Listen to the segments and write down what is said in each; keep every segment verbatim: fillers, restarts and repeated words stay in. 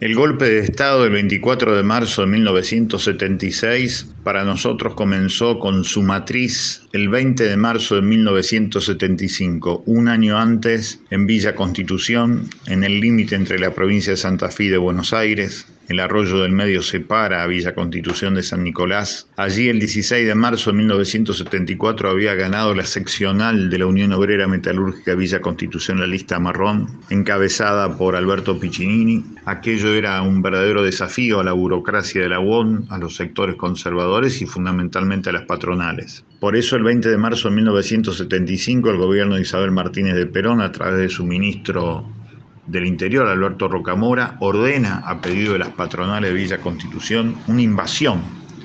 El golpe de Estado del veinticuatro de marzo de mil novecientos setenta y seis para nosotros comenzó con su matriz el veinte de marzo de mil novecientos setenta y cinco, un año antes en Villa Constitución, en el límite entre la provincia de Santa Fe y de Buenos Aires. El arroyo del Medio separa a Villa Constitución de San Nicolás. Allí, el dieciséis de marzo de mil novecientos setenta y cuatro, había ganado la seccional de la Unión Obrera Metalúrgica Villa Constitución la lista marrón, encabezada por Alberto Piccinini. Aquello era un verdadero desafío a la burocracia de la U O N, a los sectores conservadores y fundamentalmente a las patronales. Por eso, el veinte de marzo de mil novecientos setenta y cinco, el gobierno de Isabel Martínez de Perón, a través de su ministro del Interior, Alberto Rocamora, ordena, a pedido de las patronales de Villa Constitución, una invasión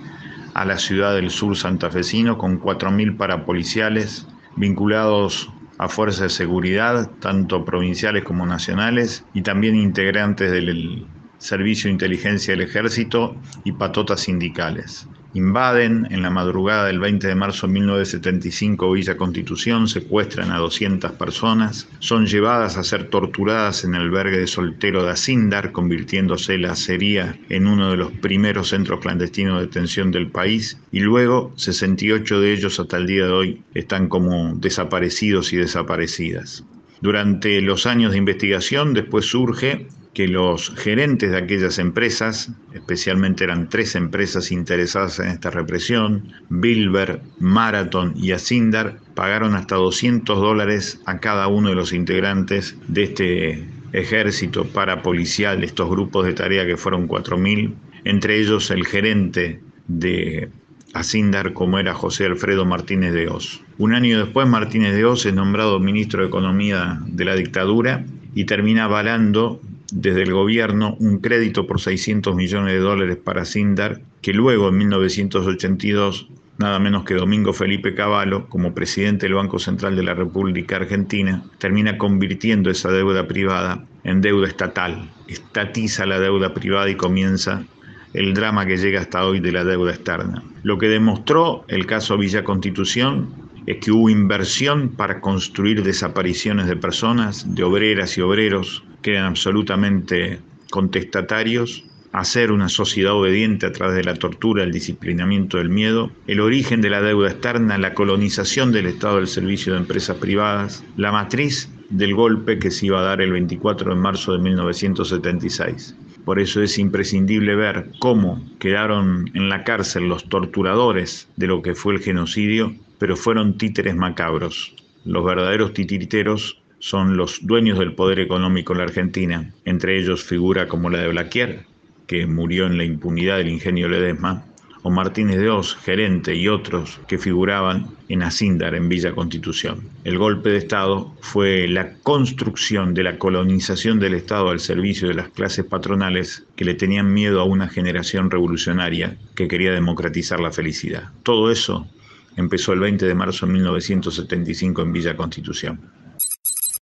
a la ciudad del sur santafesino con cuatro mil parapoliciales vinculados a fuerzas de seguridad, tanto provinciales como nacionales, y también integrantes del Servicio de Inteligencia del Ejército y patotas sindicales. Invaden en la madrugada del veinte de marzo de mil novecientos setenta y cinco Villa Constitución, secuestran a doscientas personas, son llevadas a ser torturadas en el albergue de soltero de Asíndar, convirtiéndose la acería en uno de los primeros centros clandestinos de detención del país, y luego sesenta y ocho de ellos hasta el día de hoy están como desaparecidos y desaparecidas. Durante los años de investigación, después surge que los gerentes de aquellas empresas, especialmente eran tres empresas interesadas en esta represión, Bilber, Marathon y Asíndar, pagaron hasta doscientos dólares a cada uno de los integrantes de este ejército parapolicial, estos grupos de tarea que fueron cuatro mil, entre ellos el gerente de Asíndar, como era José Alfredo Martínez de Hoz. Un año después, Martínez de Hoz es nombrado ministro de Economía de la dictadura y termina avalando desde el gobierno un crédito por seiscientos millones de dólares para Asíndar, que luego en mil novecientos ochenta y dos, nada menos que Domingo Felipe Cavallo, como presidente del Banco Central de la República Argentina, termina convirtiendo esa deuda privada en deuda estatal. Estatiza la deuda privada y comienza el drama que llega hasta hoy de la deuda externa. Lo que demostró el caso Villa Constitución es que hubo inversión para construir desapariciones de personas, de obreras y obreros que eran absolutamente contestatarios, hacer una sociedad obediente a través de la tortura, el disciplinamiento del miedo, el origen de la deuda externa, la colonización del Estado del servicio de empresas privadas, la matriz del golpe que se iba a dar el veinticuatro de marzo de mil novecientos setenta y seis. Por eso es imprescindible ver cómo quedaron en la cárcel los torturadores de lo que fue el genocidio, pero fueron títeres macabros. Los verdaderos titiriteros son los dueños del poder económico en la Argentina. Entre ellos figura como la de Blaquier, que murió en la impunidad del ingenio Ledesma, o Martínez de Hoz, gerente, y otros que figuraban en Asíndar, en Villa Constitución. El golpe de Estado fue la construcción de la colonización del Estado al servicio de las clases patronales que le tenían miedo a una generación revolucionaria que quería democratizar la felicidad. Todo eso empezó el veinte de marzo de mil novecientos setenta y cinco en Villa Constitución.